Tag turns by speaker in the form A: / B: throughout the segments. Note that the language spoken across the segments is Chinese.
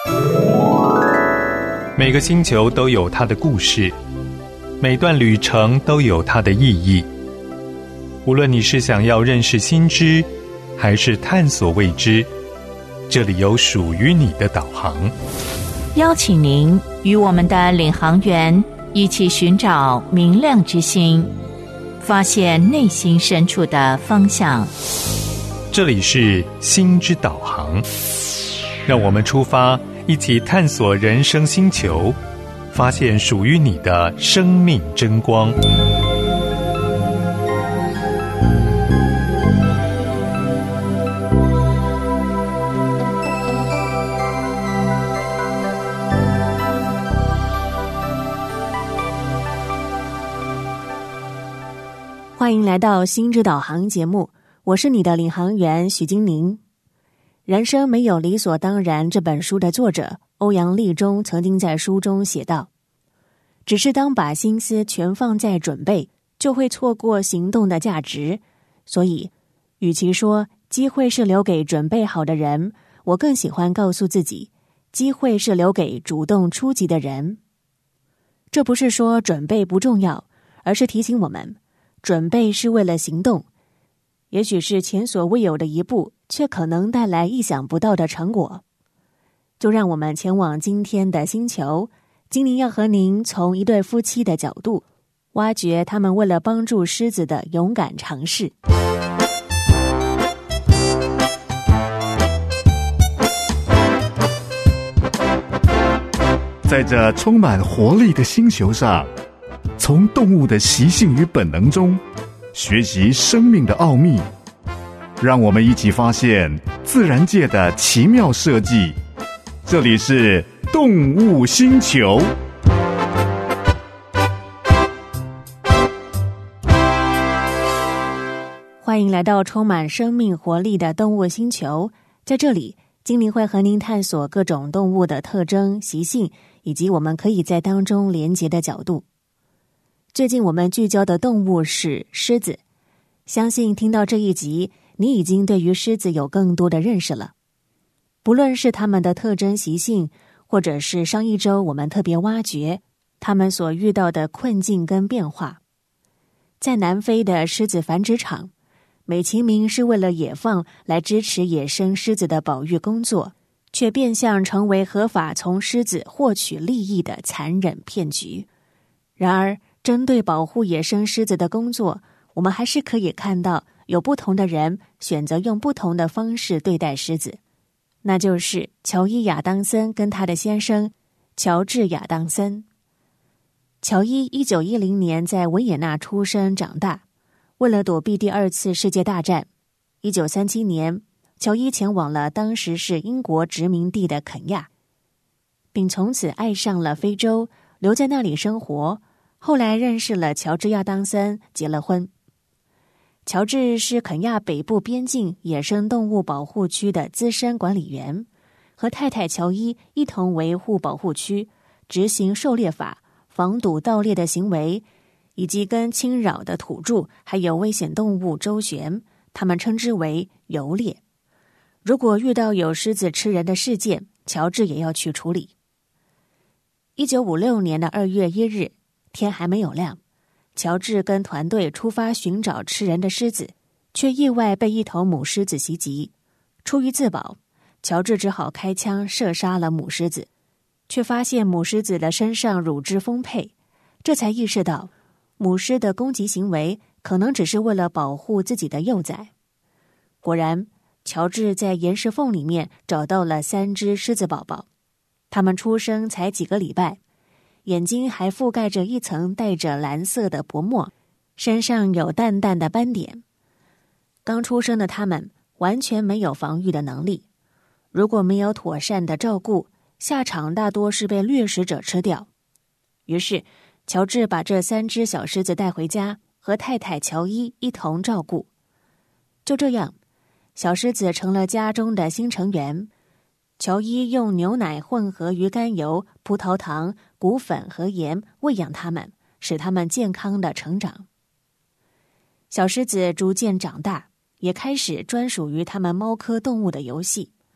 A: 每个星球都有它的故事，每段旅程都有它的意义。无论你是想要认识新知，还是探索未知，这里有属于你的导航。
B: 邀请您与我们的领航员一起寻找明亮之星，发现内心深处的方向。
A: 这里是心之导航，让我们出发，一起探索人生星球，发现属于你的生命真光。
C: 欢迎来到心之导航节目，我是你的领航员许金宁。人生没有理所当然这本书的作者欧阳立中曾经在书中写道，只是当把心思全放在准备，就会错过行动的价值。所以与其说机会是留给准备好的人，我更喜欢告诉自己，机会是留给主动出击的人。这不是说准备不重要，而是提醒我们，准备是为了行动，也许是前所未有的一步，却可能带来意想不到的成果。就让我们前往今天的星球，今天要和您从一对夫妻的角度，挖掘他们为了帮助狮子的勇敢尝试。
D: 在这充满活力的星球上，从动物的习性与本能中学习生命的奥秘，让我们一起发现自然界的奇妙设计。这里是动物星球。
C: 欢迎来到充满生命活力的动物星球，在这里精灵会和您探索各种动物的特征、习性，以及我们可以在当中连结的角度。最近我们聚焦的动物是狮子，相信听到这一集，你已经对于狮子有更多的认识了。不论是它们的特征习性，或者是上一周我们特别挖掘它们所遇到的困境跟变化。在南非的狮子繁殖场，美其名是为了野放来支持野生狮子的保育工作，却变相成为合法从狮子获取利益的残忍骗局。然而针对保护野生狮子的工作，我们还是可以看到有不同的人选择用不同的方式对待狮子，那就是乔伊·亚当森跟他的先生乔治·亚当森。乔伊1910年在维也纳出生长大，为了躲避第二次世界大战，1937年乔伊前往了当时是英国殖民地的肯亚，并从此爱上了非洲，留在那里生活。后来认识了乔治·亚当森，结了婚。乔治是肯亚北部边境野生动物保护区的资深管理员，和太太乔伊一同维护保护区，执行狩猎法，防堵盗猎的行为，以及跟侵扰的土著还有危险动物周旋，他们称之为游猎。如果遇到有狮子吃人的事件，乔治也要去处理。1956年的2月1日，天还没有亮，乔治跟团队出发寻找吃人的狮子，却意外被一头母狮子袭击。出于自保，乔治只好开枪射杀了母狮子，却发现母狮子的身上乳汁丰沛，这才意识到母狮的攻击行为可能只是为了保护自己的幼崽。果然，乔治在岩石缝里面找到了3只狮子宝宝，它们出生才几个礼拜，眼睛还覆盖着一层带着蓝色的薄膜，身上有淡淡的斑点。刚出生的它们完全没有防御的能力，如果没有妥善的照顾，下场大多是被掠食者吃掉。于是乔治把这3只小狮子带回家，和太太乔伊一同照顾。就这样，小狮子成了家中的新成员。乔伊用牛奶混合鱼肝油、葡萄糖、谷粉和盐喂养它们，使它们健康的成长。小狮子逐渐长大，也开始专属于它们猫科动物的游戏。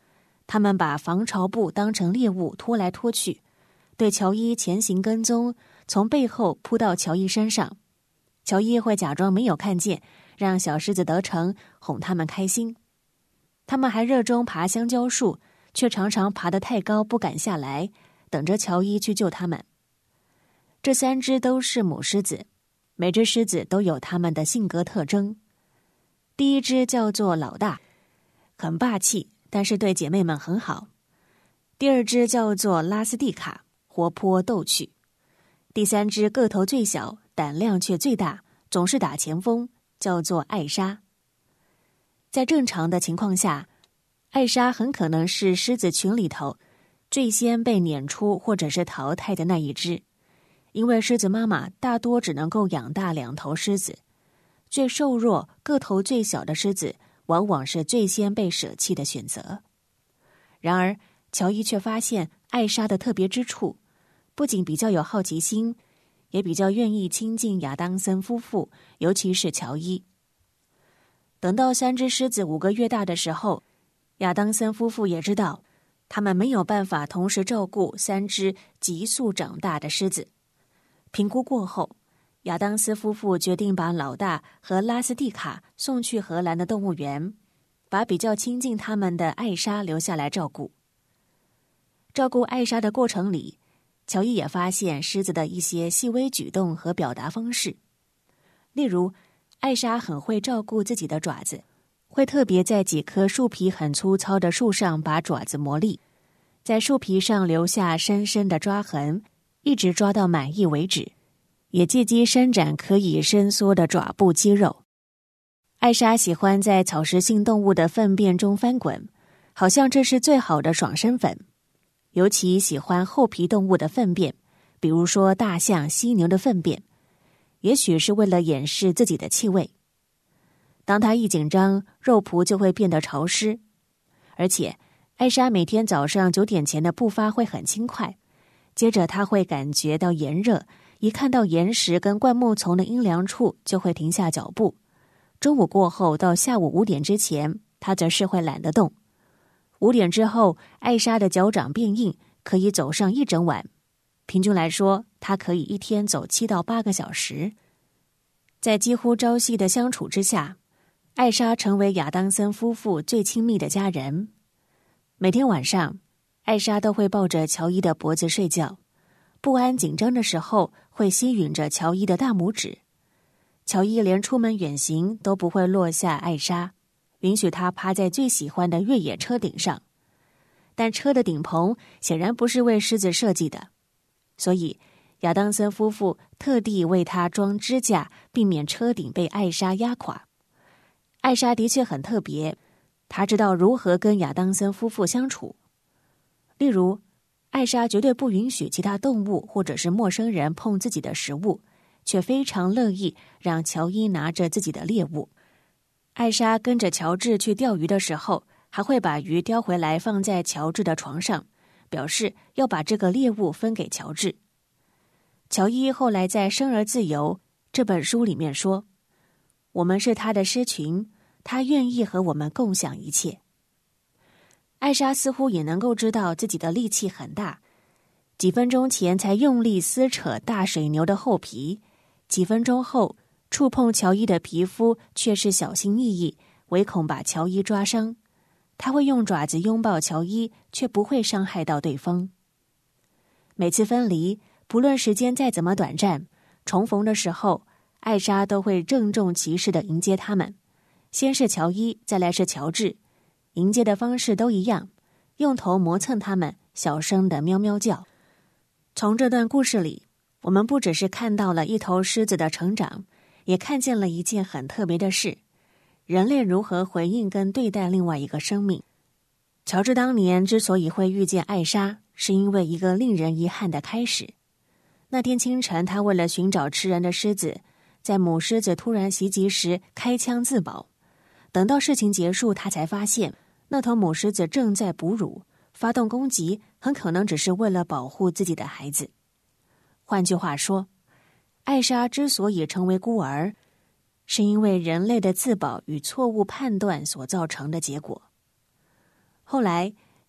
C: 他们把防潮布当成猎物拖来拖去，对乔伊前行跟踪，从背后扑到乔伊身上。乔伊会假装没有看见，让小狮子得逞，哄他们开心。他们还热衷爬香蕉树，却常常爬得太高不敢下来，等着乔伊去救他们。这3只都是母狮子，每只狮子都有它们的性格特征。第一只叫做老大，很霸气，但是对姐妹们很好。第二只叫做拉斯蒂卡，活泼逗趣。第3只个头最小，胆量却最大，总是打前锋，叫做艾莎。在正常的情况下，艾莎很可能是狮子群里头最先被撵出或者是淘汰的那一只，因为狮子妈妈大多只能够养大2头狮子，最瘦弱、个头最小的狮子往往是最先被舍弃的选择。然而，乔伊却发现艾莎的特别之处，不仅比较有好奇心，也比较愿意亲近亚当森夫妇，尤其是乔伊。等到3只狮子5个月大的时候，亚当森夫妇也知道，他们没有办法同时照顾3只急速长大的狮子。评估过后，亚当斯夫妇决定把老大和拉斯蒂卡送去荷兰的动物园，把比较亲近他们的艾莎留下来照顾。照顾艾莎的过程里，乔伊也发现狮子的一些细微举动和表达方式。例如，艾莎很会照顾自己的爪子，会特别在几棵树皮很粗糙的树上把爪子磨利，在树皮上留下深深的抓痕，一直抓到满意为止，也借机伸展可以伸缩的爪部肌肉。艾莎喜欢在草食性动物的粪便中翻滚，好像这是最好的爽身粉。尤其喜欢厚皮动物的粪便，比如说大象、犀牛的粪便，也许是为了掩饰自己的气味。当她一紧张，肉脯就会变得潮湿。而且，艾莎每天早上9点前的步伐会很轻快，接着她会感觉到炎热，一看到岩石跟灌木丛的阴凉处就会停下脚步。中午过后到下午5点之前，她则是会懒得动。5点之后，艾莎的脚掌变硬，可以走上一整晚。平均来说，她可以一天走7到8个小时。在几乎朝夕的相处之下，艾莎成为亚当森夫妇最亲密的家人。每天晚上，艾莎都会抱着乔伊的脖子睡觉，不安紧张的时候会吸吮着乔伊的大拇指。乔伊连出门远行都不会落下艾莎，允许他趴在最喜欢的越野车顶上。但车的顶棚显然不是为狮子设计的，所以亚当森夫妇特地为他装支架，避免车顶被艾莎压垮。艾莎的确很特别，她知道如何跟亚当森夫妇相处。例如，艾莎绝对不允许其他动物或者是陌生人碰自己的食物，却非常乐意让乔伊拿着自己的猎物。艾莎跟着乔治去钓鱼的时候，还会把鱼叼回来放在乔治的床上，表示要把这个猎物分给乔治。乔伊后来在《生而自由》这本书里面说，我们是他的狮群，他愿意和我们共享一切。艾莎似乎也能够知道自己的力气很大，几分钟前才用力撕扯大水牛的厚皮，几分钟后触碰乔伊的皮肤却是小心翼翼，唯恐把乔伊抓伤。他会用爪子拥抱乔伊，却不会伤害到对方。每次分离，不论时间再怎么短暂，重逢的时候，艾莎都会郑重其事地迎接他们。先是乔伊，再来是乔治，迎接的方式都一样，用头磨蹭他们，小声的喵喵叫。从这段故事里，我们不只是看到了一头狮子的成长，也看见了一件很特别的事，人类如何回应跟对待另外一个生命。乔治当年之所以会遇见艾莎，是因为一个令人遗憾的开始。那天清晨，他为了寻找吃人的狮子，在母狮子突然袭击时开枪自保。等到事情结束，他才发现那头母狮子正在哺乳，发动攻击很可能只是为了保护自己的孩子。换句话说，艾莎之所以成为孤儿，是因为人类的自保与错误判断所造成的结果。后来，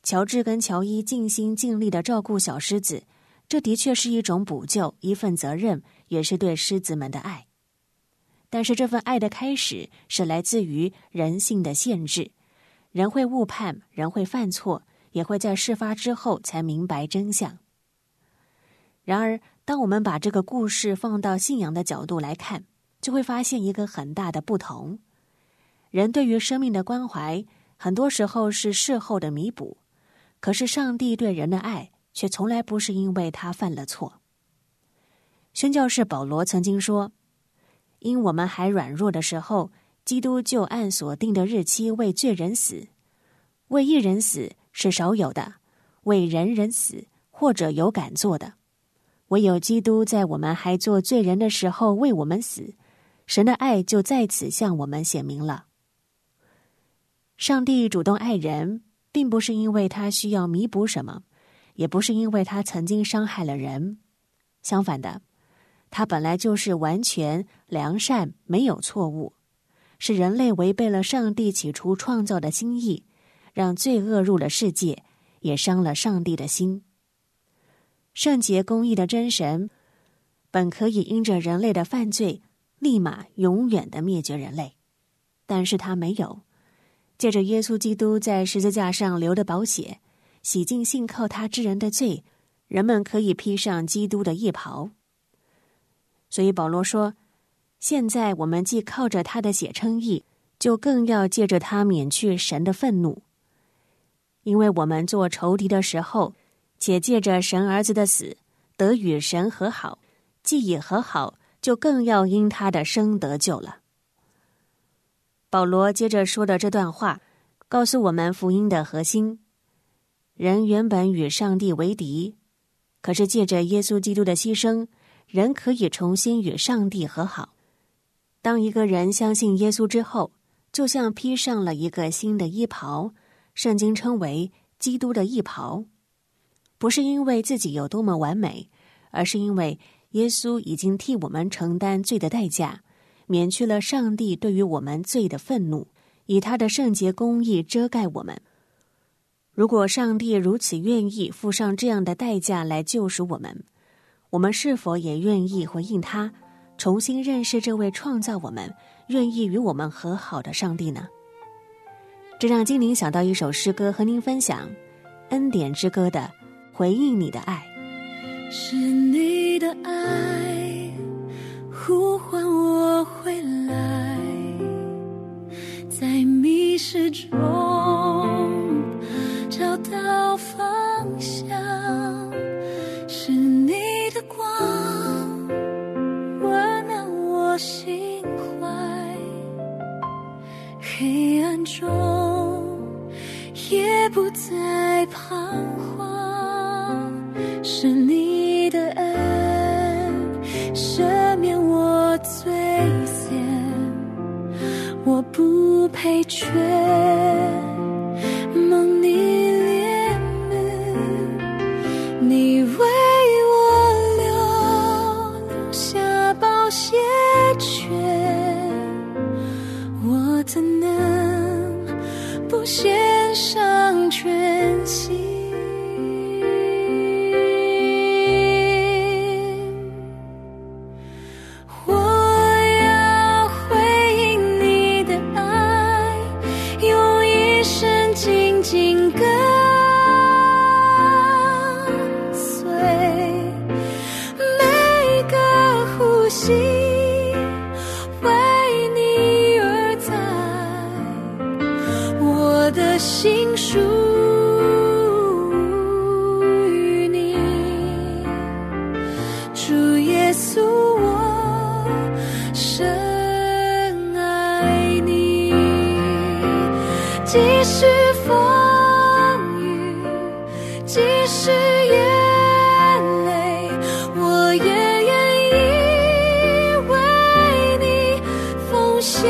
C: 乔治跟乔伊尽心尽力地照顾小狮子，这的确是一种补救，一份责任，也是对狮子们的爱。但是这份爱的开始是来自于人性的限制，人会误判，人会犯错，也会在事发之后才明白真相。然而，当我们把这个故事放到信仰的角度来看，就会发现一个很大的不同。人对于生命的关怀，很多时候是事后的弥补，可是上帝对人的爱，却从来不是因为他犯了错。宣教士保罗曾经说，因我们还软弱的时候，基督就按所定的日期为罪人死。为一人死是少有的，为人人死或者有敢做的。唯有基督在我们还做罪人的时候为我们死，神的爱就在此向我们显明了。上帝主动爱人，并不是因为他需要弥补什么，也不是因为他曾经伤害了人。相反的，他本来就是完全良善，没有错误，是人类违背了上帝起初创造的心意，让罪恶入了世界，也伤了上帝的心。圣洁公义的真神本可以因着人类的犯罪立马永远的灭绝人类，但是他没有，借着耶稣基督在十字架上流的宝血，洗净信靠他之人的罪，人们可以披上基督的义袍。所以保罗说，现在我们既靠着他的血称义，就更要借着他免去神的愤怒。因为我们做仇敌的时候，且借着神儿子的死得与神和好，既已和好，就更要因他的生得救了。保罗接着说的这段话，告诉我们福音的核心。人原本与上帝为敌，可是借着耶稣基督的牺牲，人可以重新与上帝和好。当一个人相信耶稣之后，就像披上了一个新的衣袍，圣经称为基督的义袍。不是因为自己有多么完美，而是因为耶稣已经替我们承担罪的代价，免去了上帝对于我们罪的愤怒，以他的圣洁公义遮盖我们。如果上帝如此愿意付上这样的代价来救赎我们，我们是否也愿意回应他，重新认识这位创造我们、愿意与我们和好的上帝呢？这让精灵想到一首诗歌和您分享，恩典之歌的回应你的爱。
E: 是你的爱呼唤我回来，在迷失中找到方向，是你的光温暖我心怀，黑暗中也不再彷徨，是你的恩赦免我罪愆，我不配缺，蒙你怜悯，你为我留下宝血泉，我怎能不献上全心？心属于你，主耶稣，我深爱你。即使风雨，即使眼泪，我也愿意为你奉献。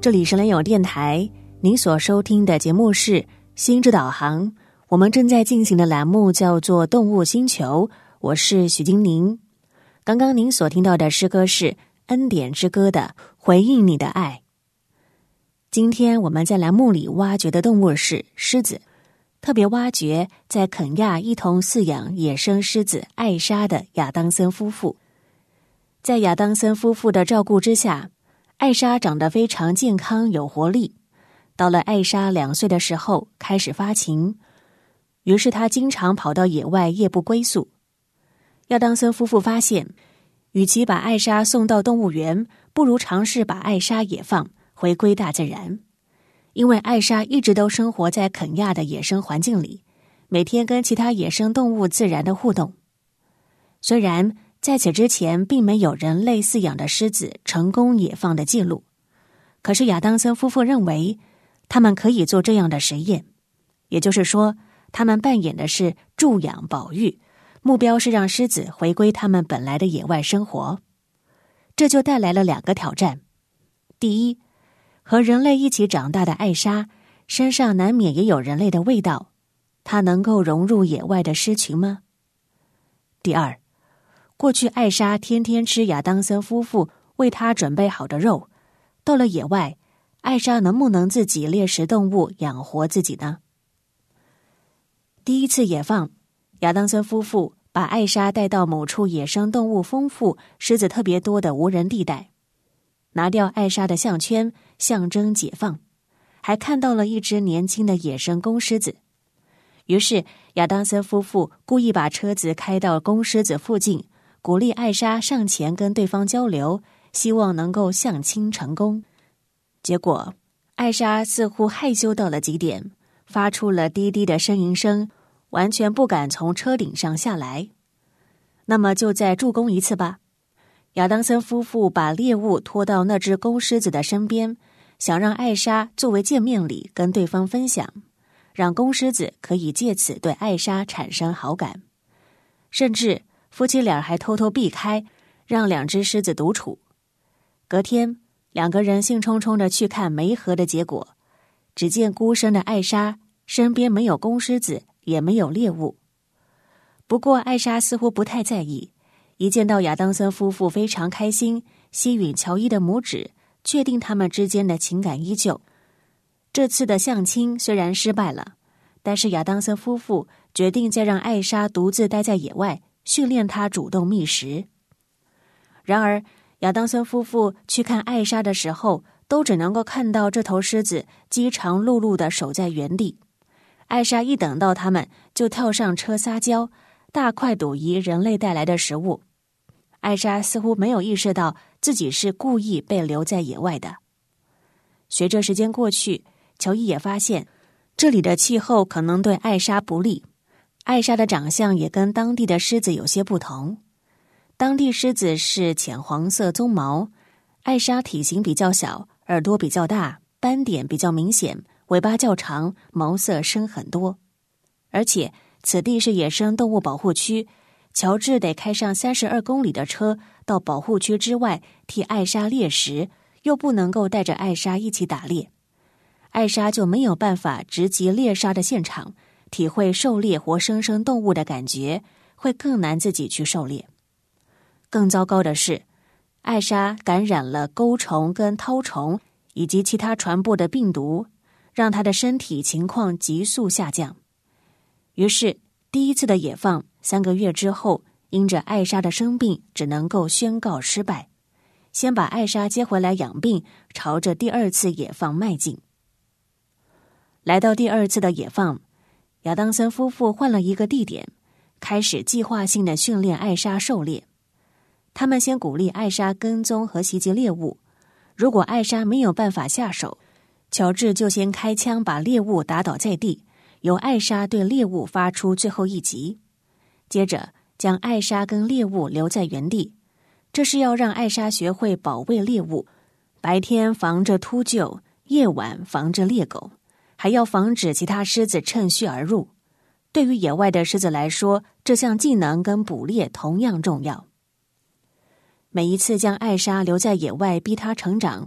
C: 这里是联友电台，您所收听的节目是心之导航，我们正在进行的栏目叫做动物星球，我是许金宁。刚刚您所听到的诗歌是恩典之歌的回应你的爱。今天我们在栏目里挖掘的动物是狮子，特别挖掘在肯亚一同饲养野生狮子艾莎的亚当森夫妇。在亚当森夫妇的照顾之下，艾莎长得非常健康有活力。到了艾莎2岁的时候开始发情，于是她经常跑到野外夜不归宿。亚当森夫妇发现，与其把艾莎送到动物园，不如尝试把艾莎也放回归大自然。因为艾莎一直都生活在肯亚的野生环境里，每天跟其他野生动物自然的互动。虽然在此之前并没有人类饲养的狮子成功野放的记录，可是亚当森夫妇认为他们可以做这样的实验，也就是说他们扮演的是助养保育，目标是让狮子回归他们本来的野外生活。这就带来了2个挑战。第一，和人类一起长大的艾莎身上难免也有人类的味道，她能够融入野外的狮群吗？第二，过去艾莎天天吃亚当森夫妇为她准备好的肉，到了野外，艾莎能不能自己猎食动物养活自己呢？第一次野放，亚当森夫妇把艾莎带到某处野生动物丰富、狮子特别多的无人地带，拿掉艾莎的项圈，象征解放，还看到了一只年轻的野生公狮子。于是亚当森夫妇故意把车子开到公狮子附近，鼓励艾莎上前跟对方交流，希望能够相亲成功。结果艾莎似乎害羞到了极点，发出了低低的呻吟声，完全不敢从车顶上下来。那么就再助攻一次吧。亚当森夫妇把猎物拖到那只公狮子的身边，想让艾莎作为见面礼跟对方分享，让公狮子可以借此对艾莎产生好感。甚至夫妻俩还偷偷避开，让2只狮子独处。隔天2个人兴冲冲地去看媒合的结果，只见孤身的艾莎身边没有公狮子，也没有猎物。不过艾莎似乎不太在意，一见到亚当森夫妇非常开心，吸吮乔伊的拇指，确定他们之间的情感依旧。这次的相亲虽然失败了，但是亚当森夫妇决定再让艾莎独自待在野外，训练她主动觅食。然而亚当森夫妇去看艾莎的时候，都只能够看到这头狮子饥肠辘辘地守在原地。艾莎一等到他们，就跳上车撒娇，大快朵颐人类带来的食物。艾莎似乎没有意识到自己是故意被留在野外的。随着时间过去，乔伊也发现这里的气候可能对艾莎不利。艾莎的长相也跟当地的狮子有些不同。当地狮子是浅黄色棕毛，艾莎体型比较小，耳朵比较大，斑点比较明显，尾巴较长，毛色深很多。而且此地是野生动物保护区，乔治得开上32公里的车到保护区之外替艾莎猎食，又不能够带着艾莎一起打猎。艾莎就没有办法直击猎杀的现场，体会狩猎活生生动物的感觉，会更难自己去狩猎。更糟糕的是，艾莎感染了钩虫跟绦虫以及其他传播的病毒，让她的身体情况急速下降。于是第一次的野放3个月之后，因着艾莎的生病，只能够宣告失败。先把艾莎接回来养病，朝着第2次野放迈进。来到第2次的野放，亚当森夫妇换了一个地点，开始计划性的训练艾莎狩猎。他们先鼓励艾莎跟踪和袭击猎物，如果艾莎没有办法下手，乔治就先开枪把猎物打倒在地，由艾莎对猎物发出最后一击。接着将艾莎跟猎物留在原地，这是要让艾莎学会保卫猎物，白天防着秃鹫，夜晚防着猎狗，还要防止其他狮子趁虚而入。对于野外的狮子来说，这项技能跟捕猎同样重要。每一次将艾莎留在野外逼她成长，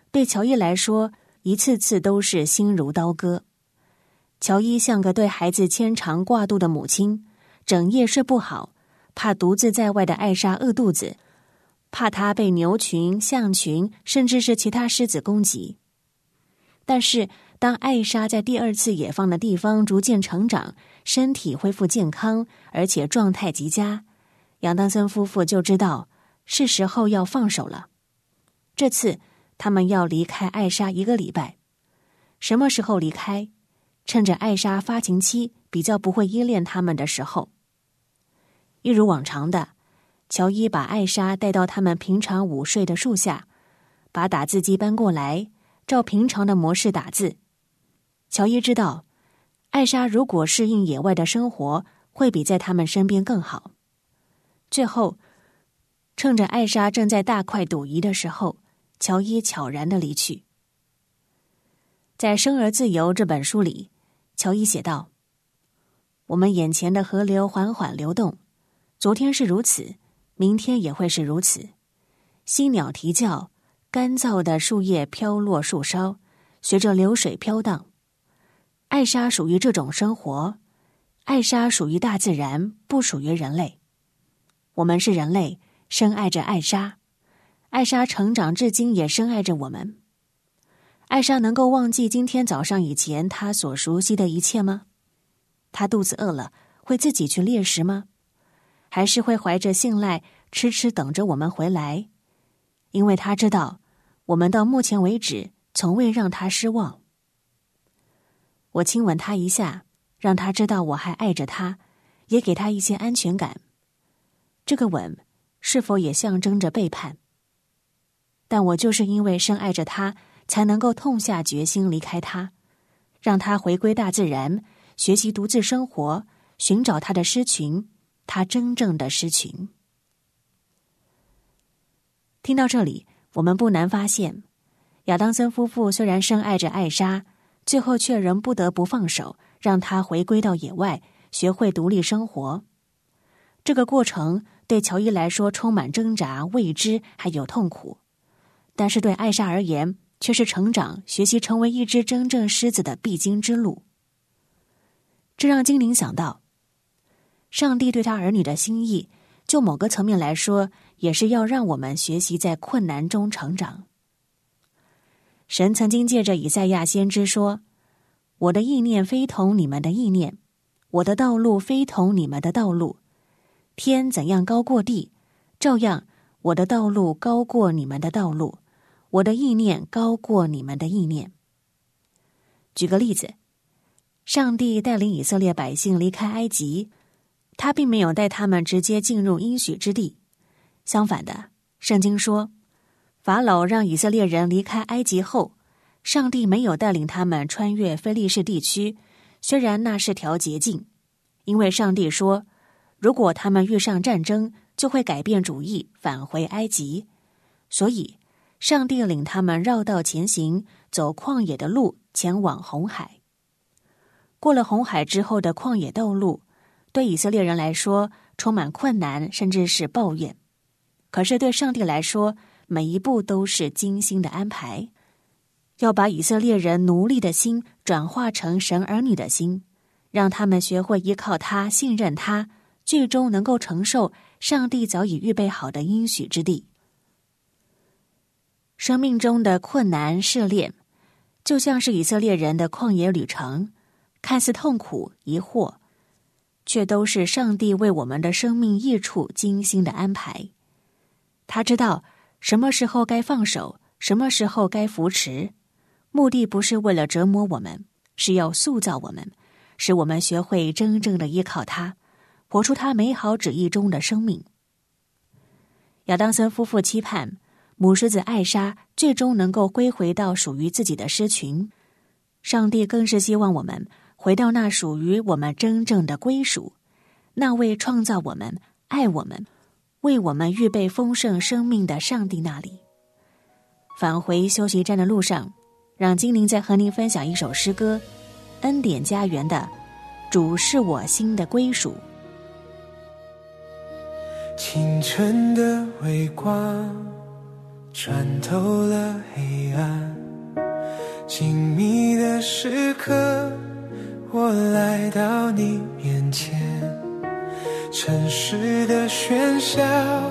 C: 对乔伊来说，一次次都是心如刀割。乔伊像个对孩子牵肠挂肚的母亲，整夜睡不好，怕独自在外的艾莎饿肚子，怕她被牛群、象群，甚至是其他狮子攻击。但是当艾莎在第二次野放的地方逐渐成长，身体恢复健康，而且状态极佳，亚当森夫妇就知道是时候要放手了。这次他们要离开艾莎1个礼拜。什么时候离开？趁着艾莎发情期比较不会依恋他们的时候。一如往常的，乔伊把艾莎带到他们平常午睡的树下，把打字机搬过来，照平常的模式打字。乔伊知道，艾莎如果适应野外的生活，会比在他们身边更好。最后，趁着艾莎正在大快朵颐的时候，乔伊悄然地离去。在《生而自由》这本书里，乔伊写道：我们眼前的河流缓缓流动，昨天是如此，明天也会是如此。犀鸟啼叫，干燥的树叶飘落树梢，随着流水飘荡。艾莎属于这种生活，艾莎属于大自然，不属于人类。我们是人类，深爱着艾莎，艾莎成长至今也深爱着我们。艾莎能够忘记今天早上以前她所熟悉的一切吗？她肚子饿了，会自己去猎食吗？还是会怀着信赖痴痴等着我们回来？因为她知道，我们到目前为止从未让她失望。我亲吻她一下，让她知道我还爱着她，也给她一些安全感。这个吻是否也象征着背叛？但我就是因为深爱着她，才能够痛下决心离开他，让他回归大自然，学习独自生活，寻找他的狮群，他真正的狮群。听到这里，我们不难发现，亚当森夫妇虽然深爱着艾莎，最后却仍不得不放手，让她回归到野外，学会独立生活。这个过程对乔伊来说充满挣扎、未知还有痛苦，但是对艾莎而言，却是成长、学习成为一只真正狮子的必经之路。这让精灵想到，上帝对他儿女的心意，就某个层面来说，也是要让我们学习在困难中成长。神曾经借着以赛亚先知说：我的意念非同你们的意念，我的道路非同你们的道路。天怎样高过地，照样我的道路高过你们的道路，我的意念高过你们的意念。举个例子，上帝带领以色列百姓离开埃及，他并没有带他们直接进入应许之地。相反的，圣经说，法老让以色列人离开埃及后，上帝没有带领他们穿越非利士地区，虽然那是条捷径，因为上帝说，如果他们遇上战争，就会改变主意，返回埃及。所以上帝领他们绕道前行，走旷野的路，前往红海。过了红海之后的旷野道路，对以色列人来说充满困难，甚至是抱怨。可是对上帝来说，每一步都是精心的安排，要把以色列人奴隶的心转化成神儿女的心，让他们学会依靠他，信任他，最终能够承受上帝早已预备好的应许之地。生命中的困难试炼，就像是以色列人的旷野旅程，看似痛苦疑惑，却都是上帝为我们的生命益处精心的安排。他知道什么时候该放手，什么时候该扶持，目的不是为了折磨我们，是要塑造我们，使我们学会真正的依靠他，活出他美好旨意中的生命。亚当森夫妇期盼母狮子艾莎最终能够归回到属于自己的狮群，上帝更是希望我们回到那属于我们真正的归属，那位创造我们、爱我们、为我们预备丰盛生命的上帝那里。返回休息站的路上，让精灵再和您分享一首诗歌，恩典家园的主是我心的归属。
F: 清晨的微光穿透了黑暗，静谧的时刻，我来到你面前。城市的喧嚣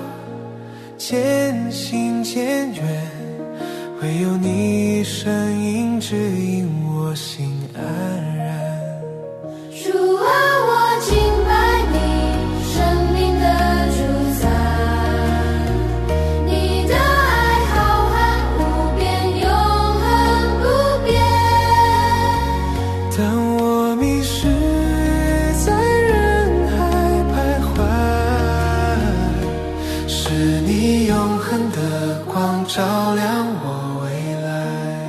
F: 渐行渐远，唯有你声音指引我心安然。
E: 主啊，我敬拜你，生命的主宰，你的爱浩瀚无边，永恒不变。
F: 当我迷失在人海徘徊，是你永恒的光照亮我未来。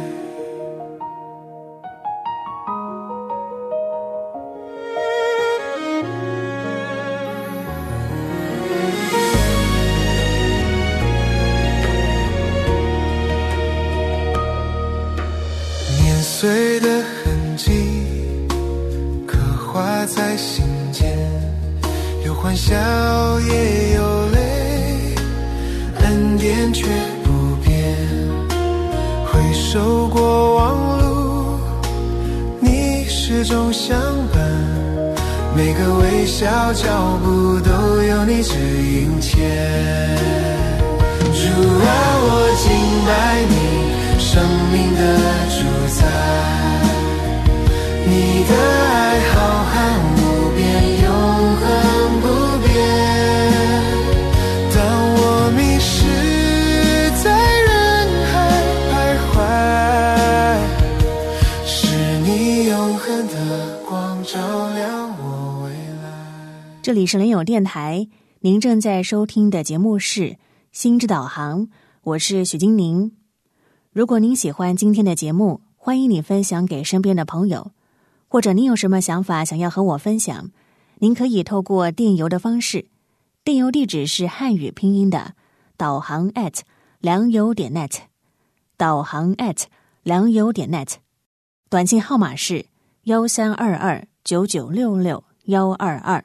F: 年岁的痕迹刻画在心间，有欢笑也有泪，恩典却不变。回首过往路，你始终相伴，每个微笑脚步都有你指引前。主啊，我敬拜你，生命的主宰，你的爱浩瀚无边，永恒不变。当我迷失在人海徘徊，是你永恒的光照亮我未来。
C: 这里是联友电台，您正在收听的节目是心之导航，我是许金宁。如果您喜欢今天的节目，欢迎你分享给身边的朋友，或者您有什么想法想要和我分享，您可以透过电邮的方式，电邮地址是汉语拼音的导航@良友.net， 导航@良友.net， 短信号码是132299661122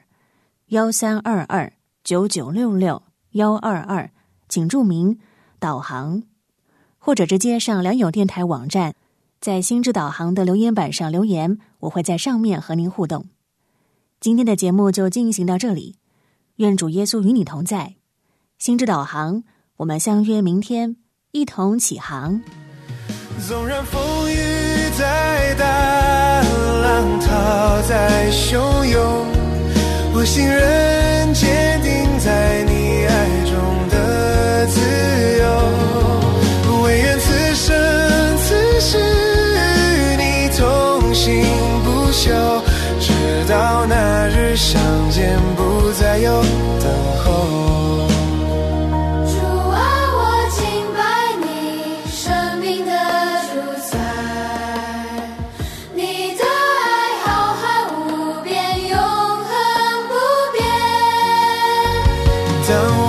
C: 132299661122，请注明导航，或者直接上良友电台网站，在心之导航的留言板上留言，我会在上面和您互动。今天的节目就进行到这里，愿主耶稣与你同在。心之导航，我们相约明天，一同起航。
F: 纵然风雨再大，浪涛再汹涌，我心仍坚定在你爱中的自由。唯愿此生此世你同行不休，直到那日相见不再有等候。当